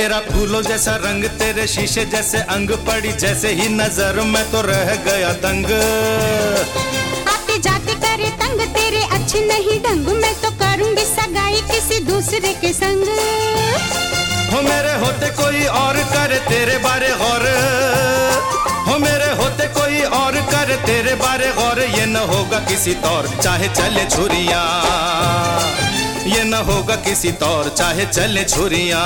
तेरा फूलों जैसा रंग, तेरे शीशे जैसे अंग, पड़ी जैसे ही नजर मैं तो रह गया दंग। आते जाते करे तंग, तेरे अच्छे नहीं ढंग, मैं तो करूंगी सगाई किसी दूसरे के संग। हो मेरे होते कोई और करे तेरे बारे गौर, हो मेरे होते कोई और करे तेरे बारे गौर, ये न होगा किसी तौर चाहे चले छुरियां, ये न होगा किसी तौर चाहे चले छुरियां।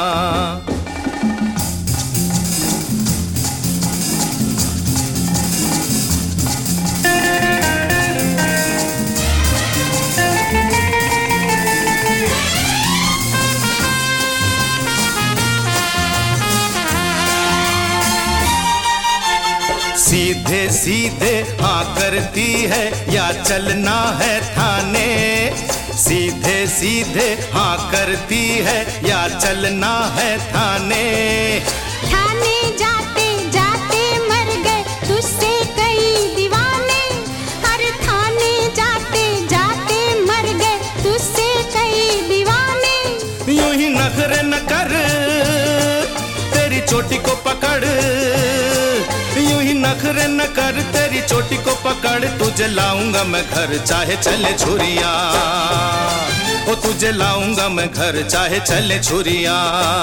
सीधे सीधे हाँ करती है या चलना है थाने, सीधे सीधे हाँ करती है या चलना है थाने। थाने जाते जाते मर गए तुझसे कई दीवाने, हर थाने जाते जाते मर गए तुझसे कई दीवाने। यूं ही नखरे न कर तेरी चोटी को पकड़, यूं ही नखरे न कर तेरी चोटी को पकड़, तुझे लाऊंगा मैं घर चाहे चले छुरियां, ओ तुझे लाऊंगा मैं घर चाहे चले छुरियां।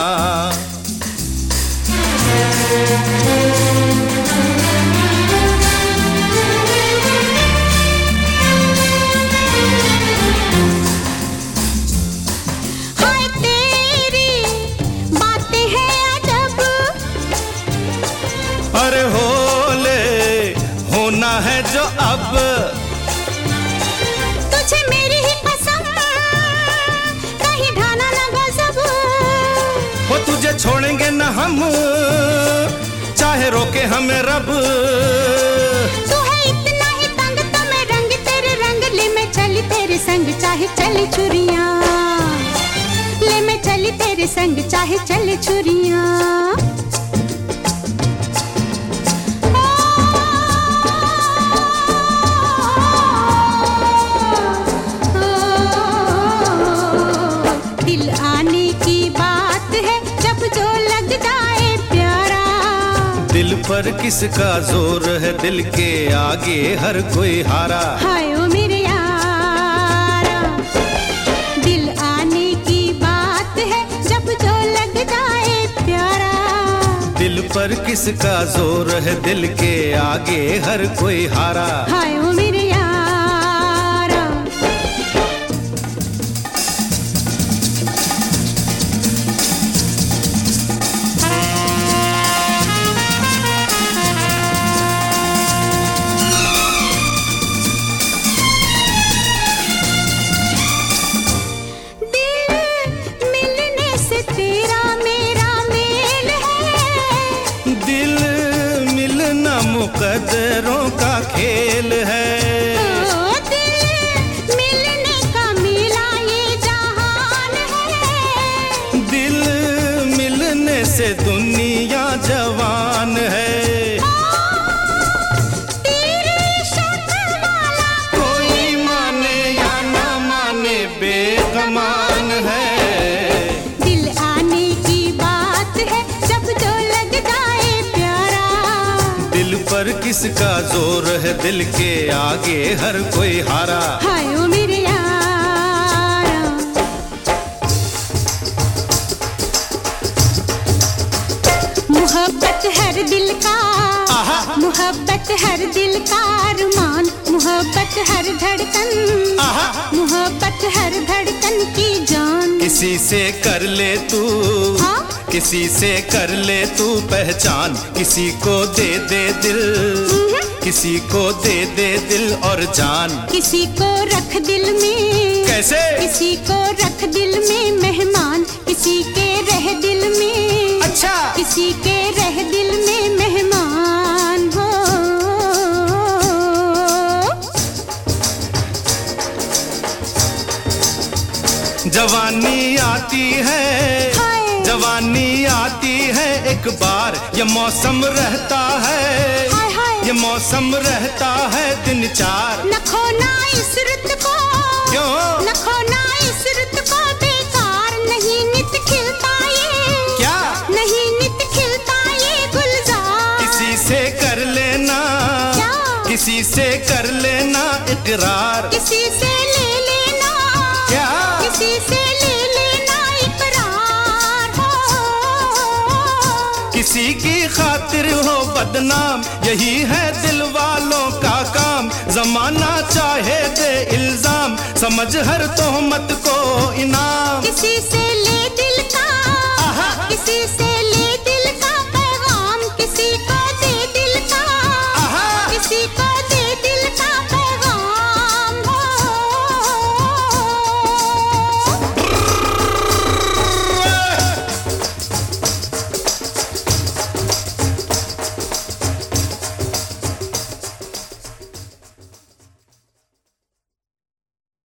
हाय तेरी बातें हैं अजब, अरे होले होना है जो अब, तुझे मेरी ही कसम कहीं ढाना न गजब। वो तुझे छोड़ेंगे न हम चाहे रोके हमें रब। तू है इतना ही तंग तो मैं रंग तेरे रंग, ले मैं चली तेरे संग चाहे चले छुरियां, ले मैं चली तेरे संग चाहे चले छुरियां। दिल आने की बात है जब जो लग जाए प्यारा, दिल पर किसका जोर है, दिल के आगे हर कोई हारा। हाय ओ मेरे यारा, दिल आने की बात है जब जो लग जाए प्यारा, दिल पर किसका जोर है, दिल के आगे हर कोई हारा। हाय ओ मेरे यारा। मुकद्दरों का खेल है, दिल मिलने का मिला ये जहान है, दिल मिलने से दुनिया जवान है। तेरी शक्ल वाला कोई माने या ना माने बेगमान है, दिल आने की बात है जब जो लग जाए प्यारा, दिल पर किसका जोर है, दिल के आगे हर कोई हारा। हाय ओ मेरे यारा। मोहब्बत हर दिल का, मोहब्बत हर दिल का अरमान, मोहब्बत हर धड़कन, मोहब्बत हर धड़कन की जान। किसी से कर ले तू, हाँ? किसी से कर ले तू पहचान, किसी को दे दे दिल, किसी को दे दे दिल और जान। किसी को रख दिल में, कैसे? किसी को रख दिल में मेहमान, किसी के रह दिल में, अच्छा, किसी के रह दिल में मेहमान हो। जवानी आती है, जवानी आती है एक बार, ये मौसम रहता है, ये मौसम रहता है दिन चार। न खोना इस रुत को, क्यों? न खोना इस रुत को, बेकार नहीं नित खिलता ये, क्या? इकरार। किसी से ले लेना, क्या? किसी से ले लेना इकरार हो। किसी की खातिर हो बदनाम, यही है दिल वालों का काम। जमाना चाहे दे इल्जाम, समझ हर तोहमत को इनाम। किसी से ले दिल का